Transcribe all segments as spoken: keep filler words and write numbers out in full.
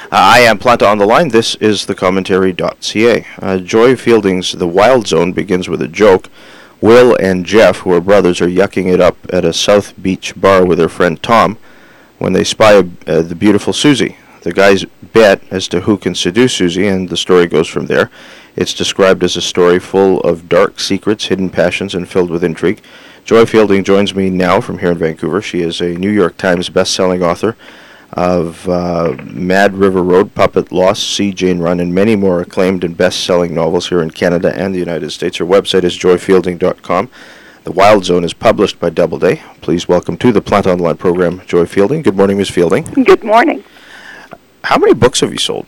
I am Planta on the line. This is the commentary dot c a. Uh, Joy Fielding's The Wild Zone begins with a joke. Will and Jeff, who are brothers, are yucking it up at a South Beach bar with their friend Tom when they spy uh, the beautiful Susie. The guys bet as to who can seduce Susie, and the story goes from there. It's described as a story full of dark secrets, hidden passions, and filled with intrigue. Joy Fielding joins me now from here in Vancouver. She is a New York Times best-selling author of uh, Mad River Road, Puppet, Lost, See Jane Run, and many more acclaimed and best-selling novels here in Canada and the United States. Her website is joy fielding dot com. The Wild Zone is published by Doubleday. Please welcome to the Planta Online program, Joy Fielding. Good morning, Miz Fielding. Good morning. How many books have you sold?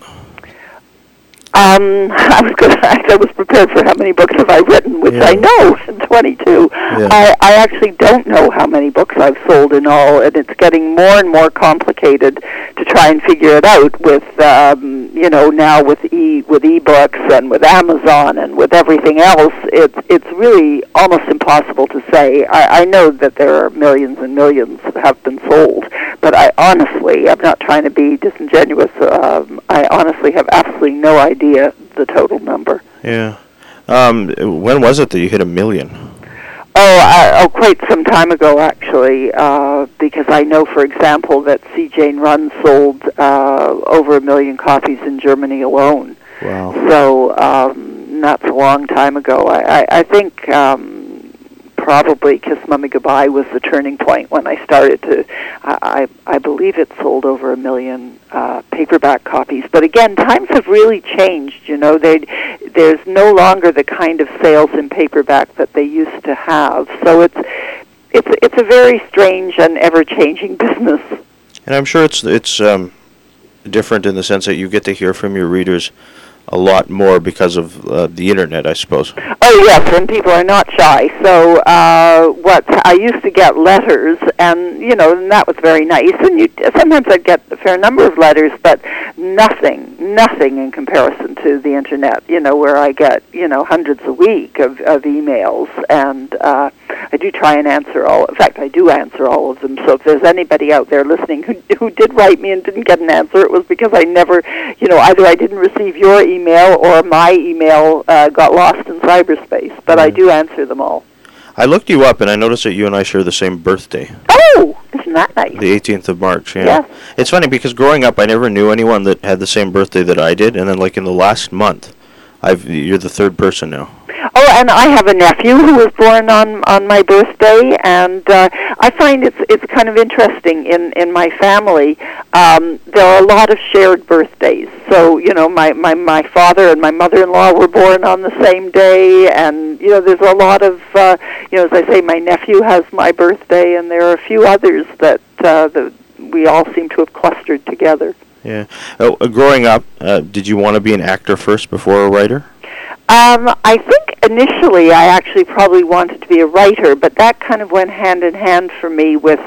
Um, I was going to ask, I was prepared for how many books have I written, which yeah. I know, twenty-two. Yeah. I, I actually don't know how many books I've sold in all, and it's getting more and more complicated to try and figure it out with, um, you know, now with e with e-books and with Amazon and with everything else. It's it's really almost impossible to say. I, I know that there are millions and millions that have been sold, but I honestly, I'm not trying to be disingenuous, um, I honestly have absolutely no idea the total number. Yeah. Um, when was it that you hit a million? Oh, I, oh, quite some time ago, actually, uh, because I know, for example, that See Jane Run sold uh, over a million copies in Germany alone. Wow. So um, that's a long time ago. I, I, I think um, probably Kiss Mummy Goodbye was the turning point when I started to, I, I, I believe it sold over a million uh, paperback copies. But again, times have really changed, you know. They, there's no longer the kind of sales in paperback that they used to have. So it's, it's, it's a very strange and ever-changing business. And I'm sure it's, it's um, different in the sense that you get to hear from your readers a lot more because of uh, the internet, I suppose. Oh, yes, and people are not shy. So uh, what I used to get letters, and, you know, and that was very nice. And you, sometimes I'd get a fair number of letters, but nothing, nothing in comparison to the internet, you know, where I get, you know, hundreds a week of, of emails. And uh, I do try and answer all. In fact, I do answer all of them. So if there's anybody out there listening who, who did write me and didn't get an answer, it was because I never, you know, either I didn't receive your email email or my email uh, got lost in cyberspace, but mm. I do answer them all. I looked you up, and I noticed that you and I share the same birthday. Oh, isn't that nice? The eighteenth of March, yeah. Yes. It's funny, because growing up, I never knew anyone that had the same birthday that I did, and then, like, in the last month, I've you're the third person now. Oh, and I have a nephew who was born on, on my birthday, and uh, I find it's it's kind of interesting in, in my family. Um, there are a lot of shared birthdays. So, you know, my, my, my father and my mother-in-law were born on the same day, and, you know, there's a lot of, uh, you know, as I say, my nephew has my birthday, and there are a few others that, uh, that we all seem to have clustered together. Yeah. Oh, uh, growing up, uh, did you want to be an actor first before a writer? Um, I think initially I actually probably wanted to be a writer, but that kind of went hand in hand for me with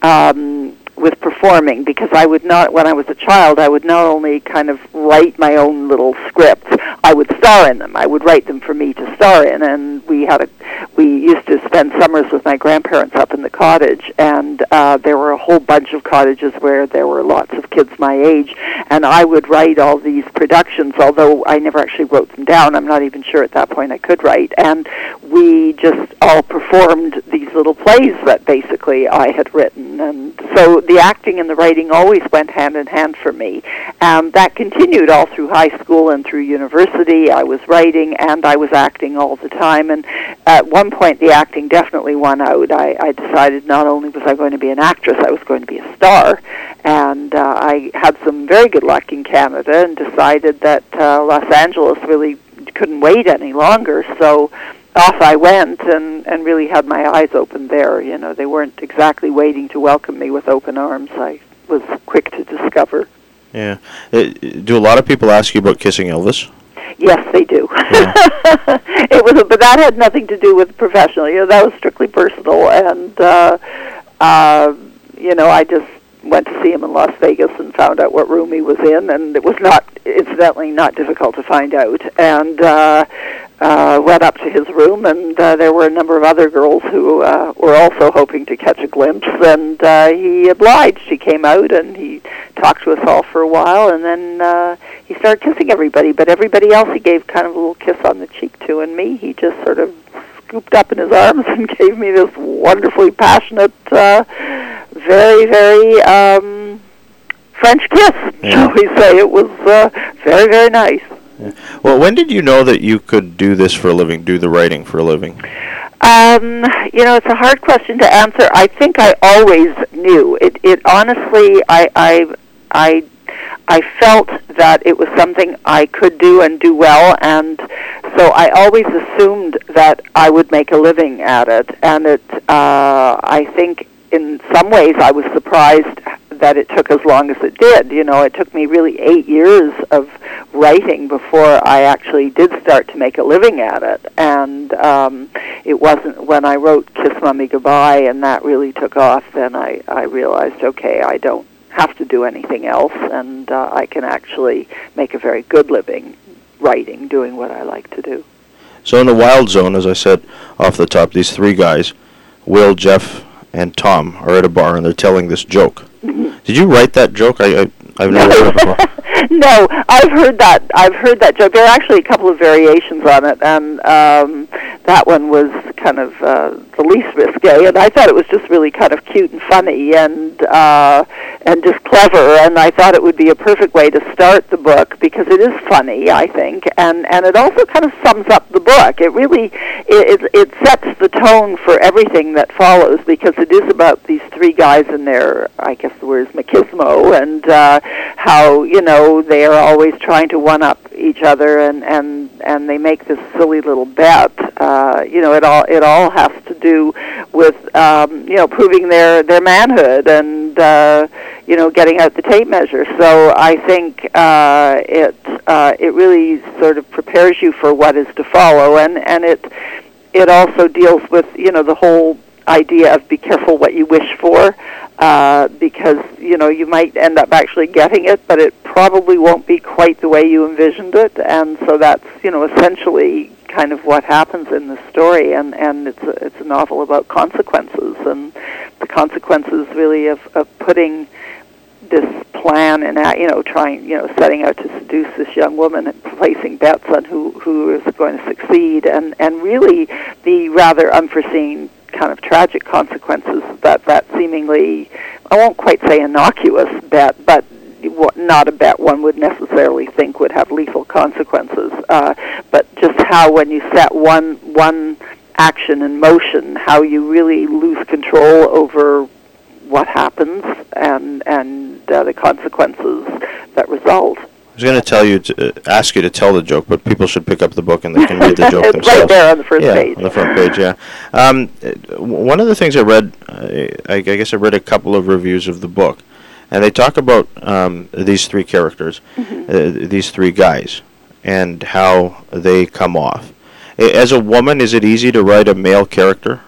um, with performing, because I would not, when I was a child, I would not only kind of write my own little scripts, I would star in them. I would write them for me to star in, and we had a, we used to spend summers with my grandparents up in the cottage, and uh, there were a whole bunch of cottages where there were lots of kids my age, and I would write all these productions, although I never actually wrote them down. I'm not even sure at that point I could write, and we just all performed these little plays that basically I had written, and so the acting and the writing always went hand in hand for me. Um, that continued all through high school and through university. I was writing and I was acting all the time, and at one point the acting definitely won out. I, I decided not only was I going to be an actress, I was going to be a star, and uh, I had some very good luck in Canada and decided that uh, Los Angeles really couldn't wait any longer, so off I went and, and really had my eyes open there. You know, they weren't exactly waiting to welcome me with open arms. I was quick to discover. Yeah. Uh, do a lot of people ask you about kissing Elvis? Yes, they do. Yeah. It was, but that had nothing to do with professional. You know, that was strictly personal, and uh, uh, you know, I just went to see him in Las Vegas and found out what room he was in, and it was not, incidentally, not difficult to find out. And uh, uh, went up to his room, and uh, there were a number of other girls who uh, were also hoping to catch a glimpse, and uh, he obliged. He came out, and he talked to us all for a while, and then uh, he started kissing everybody, but everybody else he gave kind of a little kiss on the cheek to, and me, he just sort of scooped up in his arms and gave me this wonderfully passionate, uh, very, very um, French kiss, yeah. shall we say. It was uh, very, very nice. Yeah. Well, when did you know that you could do this for a living, do the writing for a living? Um, you know, it's a hard question to answer. I think I always knew. It, it honestly, I, I, I, I felt that it was something I could do and do well, and so I always assumed that I would make a living at it. And it, uh, I think, in some ways, I was surprised that it took as long as it did. You know, it took me really eight years of writing before I actually did start to make a living at it. And um, it wasn't when I wrote Kiss Mommy Goodbye and that really took off, then I, I realized, okay, I don't have to do anything else, and uh, I can actually make a very good living writing, doing what I like to do. So in the Wild Zone, as I said off the top, these three guys, Will, Jeff, and Tom, are at a bar, and they're telling this joke. Mm-hmm. Did you write that joke? I, I I've never heard it before. No, I've heard that. I've heard that joke. There are actually a couple of variations on it, and um, that one was kind of uh, the least risque. And I thought it was just really kind of cute and funny, and uh, and just clever. And I thought it would be a perfect way to start the book because it is funny, I think, and and it also kind of sums up the book. It really it it, it sets the tone for everything that follows because it is about these three guys and their, I guess the word is machismo, and uh, how, you know, they are always trying to one-up each other, and, and, and they make this silly little bet. Uh, you know, it all it all has to do with, um, you know, proving their, their manhood and, uh, you know, getting out the tape measure. So I think uh, it uh, it really sort of prepares you for what is to follow, and, and it it also deals with, you know, the whole idea of be careful what you wish for. Uh, because, you know, you might end up actually getting it, but it probably won't be quite the way you envisioned it. And so that's, you know, essentially kind of what happens in the story. And, and it's, a, it's a novel about consequences, and the consequences really of, of putting this plan and, you know, trying, you know, setting out to seduce this young woman and placing bets on who, who is going to succeed, and, and really the rather unforeseen kind of tragic consequences that that seemingly, I won't quite say innocuous bet, but not a bet one would necessarily think would have lethal consequences, uh, but just how when you set one one action in motion, how you really lose control over what happens and and uh, the consequences that result. I was going to tell you to uh, ask you to tell the joke, but people should pick up the book and they can read the joke it's themselves. Right there on the first yeah, page. on the front page, yeah. Um, one of the things I read, uh, I, I guess I read a couple of reviews of the book, and they talk about um, these three characters, mm-hmm. uh, these three guys, and how they come off. As a woman, is it easy to write a male character?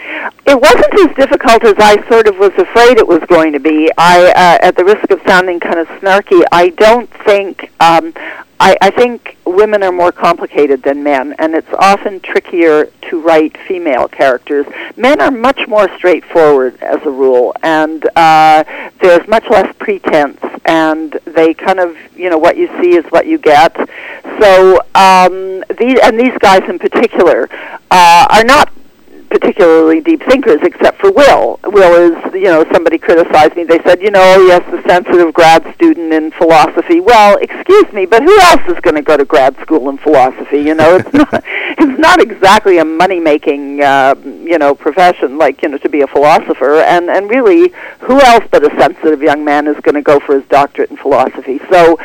It wasn't as difficult as I sort of was afraid it was going to be. I, uh, at the risk of sounding kind of snarky, I don't think, um, I, I think women are more complicated than men, and it's often trickier to write female characters. Men are much more straightforward as a rule, and uh, there's much less pretense, and they kind of, you know, what you see is what you get. So, um, these, and these guys in particular uh, are not particularly deep thinkers, except for Will. Will is, you know, somebody criticized me. They said, you know, yes, the sensitive grad student in philosophy. Well, excuse me, but who else is going to go to grad school in philosophy? You know, it's not, it's not exactly a money-making, uh, you know, profession, like, you know, to be a philosopher. And, and really, who else but a sensitive young man is going to go for his doctorate in philosophy? So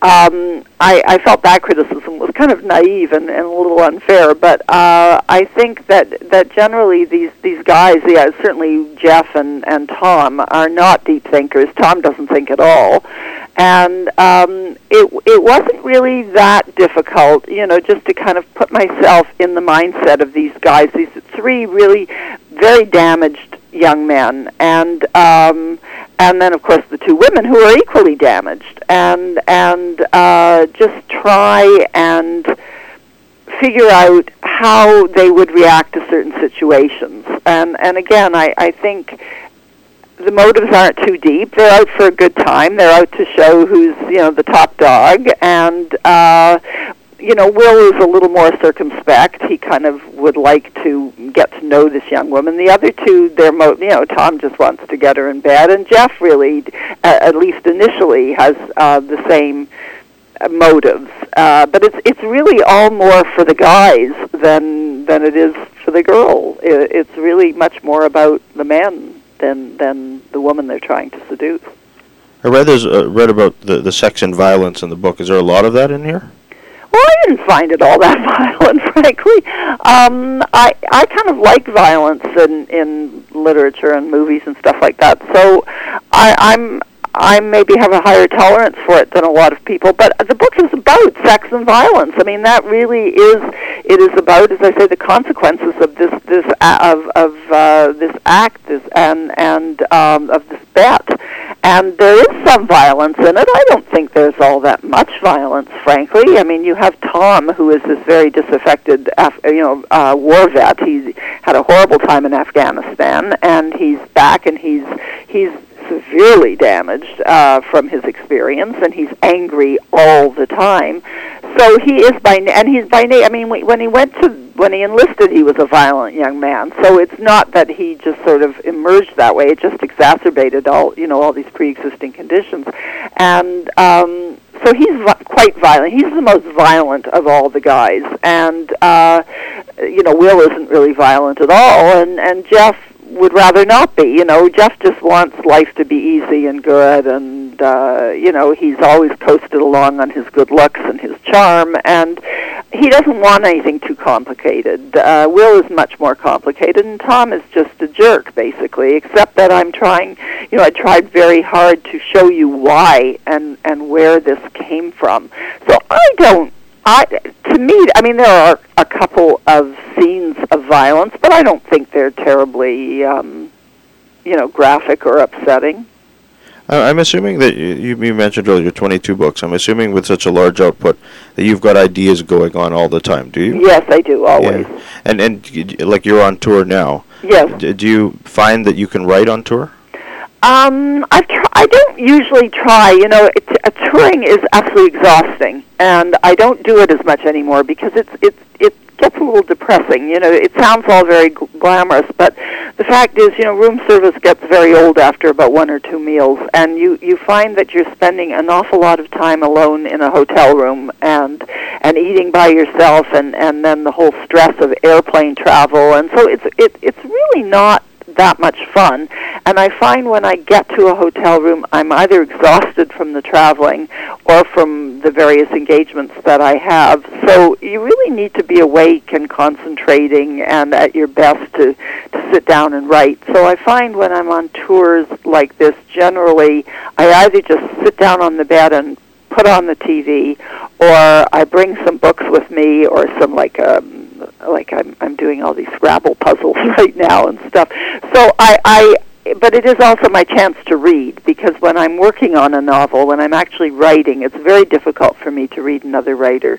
um, I, I felt that criticism was kind of naive and, and a little unfair, but uh, I think that, that generally these these guys, yeah, certainly Jeff and, and Tom, are not deep thinkers. Tom doesn't think at all. And um, it it wasn't really that difficult, you know, just to kind of put myself in the mindset of these guys, these three really very damaged young men, and um, and then, of course, the two women who are equally damaged, and, and uh, just try and figure out how they would react to certain situations. And and again, I, I think the motives aren't too deep. They're out for a good time. They're out to show who's, you know, the top dog. And, uh, you know, Will is a little more circumspect. He kind of would like to get to know this young woman. The other two, they're, mo- you know, Tom just wants to get her in bed. And Jeff really, uh, at least initially, has uh, the same uh, motives. Uh, but it's it's really all more for the guys than than it is for the girl. It, it's really much more about the men than than the woman they're trying to seduce. I read there's uh, read about the, the sex and violence in the book. Is there a lot of that in here? Well, I didn't find it all that violent, frankly. Um, I I kind of like violence in in literature and movies and stuff like that. So I, I'm. I maybe have a higher tolerance for it than a lot of people, but the book is about sex and violence. I mean, that really is. It is about, as I say, the consequences of this this of of uh, this act, this and and um, of this bet. And there is some violence in it. I don't think there's all that much violence, frankly. I mean, you have Tom, who is this very disaffected, Af- you know, uh, war vet. He had a horrible time in Afghanistan, and he's back, and he's he's. severely damaged uh, from his experience, and he's angry all the time. So he is by na- and he's by na- I mean, when he went to when he enlisted, he was a violent young man. So it's not that he just sort of emerged that way; it just exacerbated all you know all these pre-existing conditions, and. Um, So he's vi- quite violent. He's the most violent of all the guys, and uh, you know, Will isn't really violent at all, and and Jeff would rather not be. You know, Jeff just wants life to be easy and good, and uh, you know, he's always coasted along on his good looks and his charm, and he doesn't want anything too complicated. Uh, Will is much more complicated, and Tom is just a jerk, basically, except that I'm trying, you know, I tried very hard to show you why and, and where this came from. So I don't, I, to me, I mean, there are a couple of scenes of violence, but I don't think they're terribly, um, you know, graphic or upsetting. I'm assuming that you, you mentioned earlier twenty-two books. I'm assuming with such a large output that you've got ideas going on all the time. Do you? Yes, I do, always. Yeah. And and like you're on tour now. Yes. D- do you find that you can write on tour? Um, I've tr- I don't usually try. You know, it, uh, touring is absolutely exhausting, and I don't do it as much anymore because it's it's it gets a little depressing. You know, it sounds all very g- glamorous, but the fact is, you know, room service gets very old after about one or two meals, and you, you find that you're spending an awful lot of time alone in a hotel room and and eating by yourself, and, and then the whole stress of airplane travel, and so it's it it's really not that much fun. And I find when I get to a hotel room, I'm either exhausted from the traveling or from the various engagements that I have. So you really need to be awake and concentrating and at your best to, to sit down and write. So I find when I'm on tours like this, generally, I either just sit down on the bed and put on the T V, or I bring some books with me, or some like um, like I'm I'm doing all these Scrabble puzzles right now and stuff. So I, I but it is also my chance to read, because when I'm working on a novel, when I'm actually writing, it's very difficult for me to read another writer,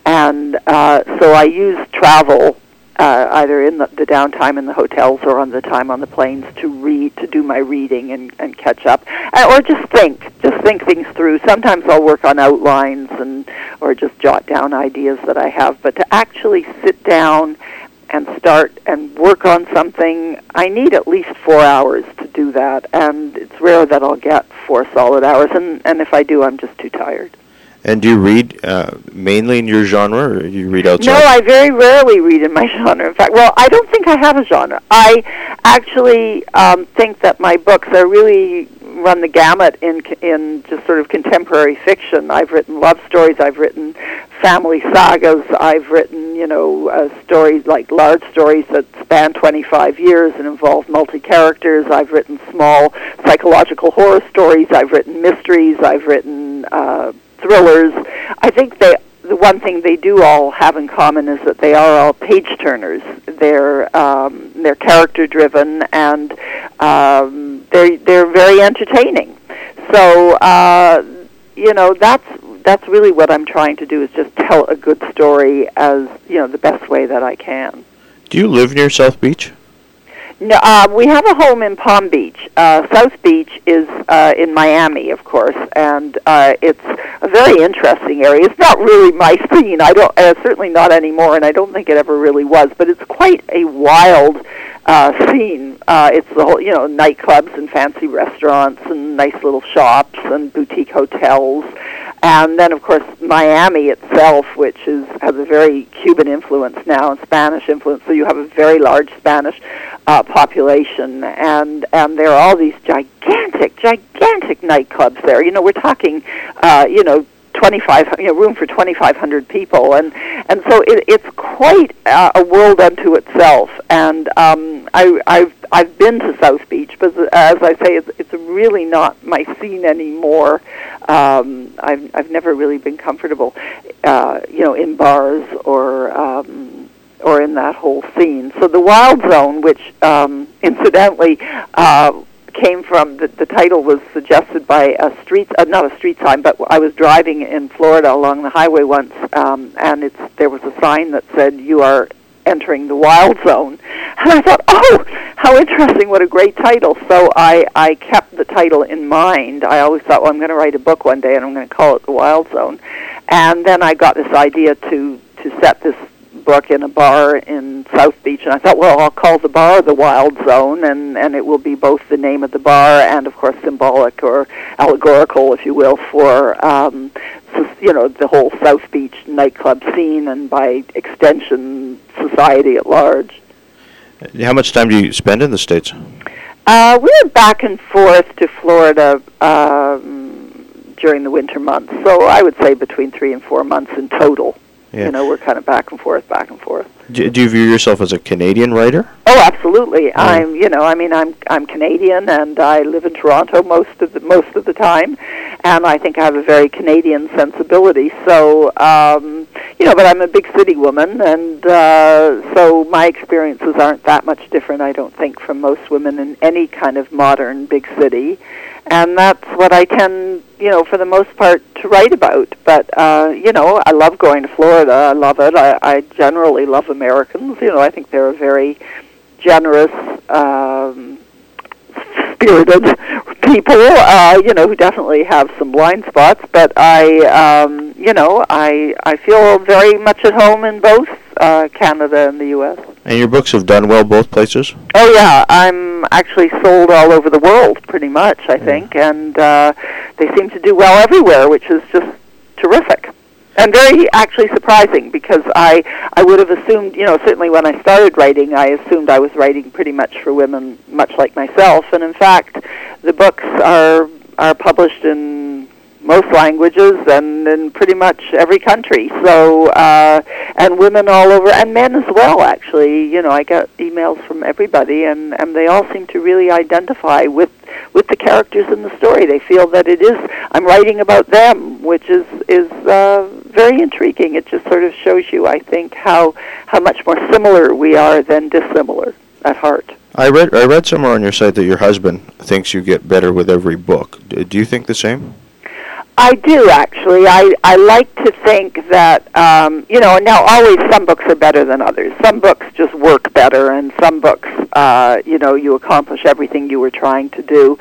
and uh, so I use travel. Uh, either in the, the downtime in the hotels or on the time on the planes to read, to do my reading and, and catch up, uh, or just think, just think things through. Sometimes I'll work on outlines and or just jot down ideas that I have, but to actually sit down and start and work on something, I need at least four hours to do that, and it's rare that I'll get four solid hours, and, and if I do, I'm just too tired. And do you read uh, mainly in your genre, or do you read outside? No, I very rarely read in my genre. In fact, well, I don't think I have a genre. I actually um, think that my books are really run the gamut in in just sort of contemporary fiction. I've written love stories. I've written family sagas. I've written, you know, uh, stories like large stories that span twenty-five years and involve multi-characters. I've written small psychological horror stories. I've written mysteries. I've written Uh, thrillers. I think they, the one thing they do all have in common is that they are all page turners. They're um, they're character driven, and um, they they're very entertaining. So uh, you know, that's that's really what I'm trying to do, is just tell a good story as, you know, the best way that I can. Do you live near South Beach? No, uh, we have a home in Palm Beach. Uh, South Beach is uh, in Miami, of course, and uh, it's a very interesting area. It's not really my scene. I don't, uh, certainly not anymore, and I don't think it ever really was. But it's quite a wild uh, scene. Uh, it's the whole, you know, nightclubs and fancy restaurants and nice little shops and boutique hotels. And then, of course, Miami itself, which is has a very Cuban influence now and Spanish influence. So you have a very large Spanish uh, population, and and there are all these gigantic, gigantic nightclubs there. You know, we're talking, uh, you know, twenty-five, you know, room for twenty-five hundred people, and and so it, it's quite uh, a world unto itself. And um, I, I've I've been to South Beach, but as I say, it's it's really not my scene anymore. Um, I've I've never really been comfortable, uh, you know, in bars or um, or in that whole scene. So the Wild Zone, which um, incidentally. Uh, came from, the, the title was suggested by a street, uh, not a street sign, but I was driving in Florida along the highway once, um, and it's there was a sign that said, "You are entering the Wild Zone." And I thought, oh, how interesting, what a great title. So I, I kept the title in mind. I always thought, well, I'm going to write a book one day, and I'm going to call it The Wild Zone. And then I got this idea to, to set this book in a bar in South Beach, and I thought, well, I'll call the bar the Wild Zone, and, and it will be both the name of the bar and, of course, symbolic or allegorical, if you will, for, um, you know, the whole South Beach nightclub scene, and by extension, society at large. How much time do you spend in the States? Uh, we're back and forth to Florida um, during the winter months, so I would say between three and four months in total. Yeah. You know, we're kind of back and forth, back and forth. Do, do you view yourself as a Canadian writer? Oh, absolutely. Mm. I'm, you know, I mean, I'm I'm Canadian, and I live in Toronto most of the most of the time, and I think I have a very Canadian sensibility. So, um, you know, but I'm a big city woman, and uh, so my experiences aren't that much different, I don't think, from most women in any kind of modern big city. And that's what I tend, you know, for the most part, to write about. But, uh, you know, I love going to Florida. I love it. I, I generally love Americans. You know, I think they're a very generous, um, spirited people, uh, you know, who definitely have some blind spots. But I, um, you know, I, I feel very much at home in both uh, Canada and the U S And your books have done well both places? Oh, yeah. I'm actually sold all over the world, pretty much, I think. Yeah. And uh, they seem to do well everywhere, which is just terrific. And very actually surprising, because I, I would have assumed, you know, certainly when I started writing, I assumed I was writing pretty much for women, much like myself. And in fact, the books are are published in most languages and in pretty much every country. So, uh, and women all over, and men as well, actually. You know, I get emails from everybody, and, and they all seem to really identify with with the characters in the story. They feel that it is, I'm writing about them, which is, is uh, very intriguing. It just sort of shows you, I think, how, how much more similar we are than dissimilar at heart. I read I read somewhere on your site that your husband thinks you get better with every book. Do you think the same? I do, actually. I, I like to think that, um, you know, now always some books are better than others. Some books just work better, and some books, uh, you know, you accomplish everything you were trying to do.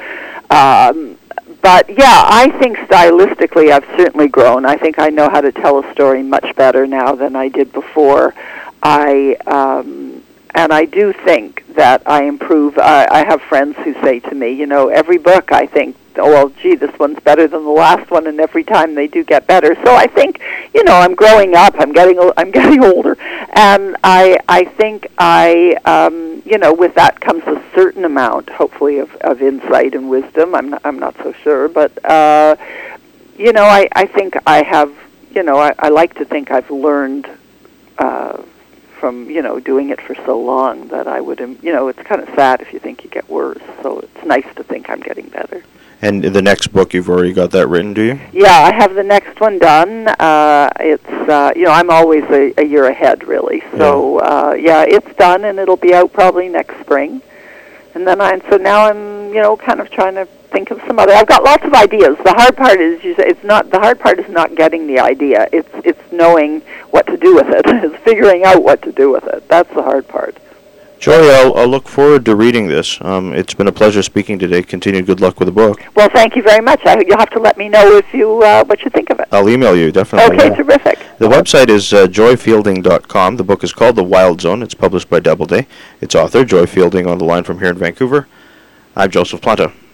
Um, but, yeah, I think stylistically I've certainly grown. I think I know how to tell a story much better now than I did before. I... Um, And I do think that I improve. I, I have friends who say to me, you know, every book I think, oh, well, gee, this one's better than the last one, and every time they do get better. So I think, you know, I'm growing up. I'm getting, I'm getting older, and I, I think I, um, you know, with that comes a certain amount, hopefully, of, of insight and wisdom. I'm, not, I'm not so sure, but, uh, you know, I, I think I have, you know, I, I like to think I've learned. Uh, from, you know, doing it for so long that I would, you know, it's kind of sad if you think you get worse. So it's nice to think I'm getting better. And the next book, you've already got that written, do you? Yeah, I have the next one done. Uh, it's, uh, you know, I'm always a, a year ahead, really. So, yeah. Uh, yeah, it's done, and it'll be out probably next spring. And then I'm, so now I'm, you know, kind of trying to think of some other. I've got lots of ideas. The hard part is you say it's not. The hard part is not getting the idea. It's it's knowing what to do with it. It's figuring out what to do with it. That's the hard part. Joy, I'll, I'll look forward to reading this. Um, it's been a pleasure speaking today. Continued good luck with the book. Well, thank you very much. I, you'll have to let me know if you uh, what you think of it. I'll email you, definitely. Okay, yeah. terrific. The website is uh, joy fielding dot com. The book is called The Wild Zone. It's published by Doubleday. Its author, Joy Fielding, on the line from here in Vancouver. I'm Joseph Planta.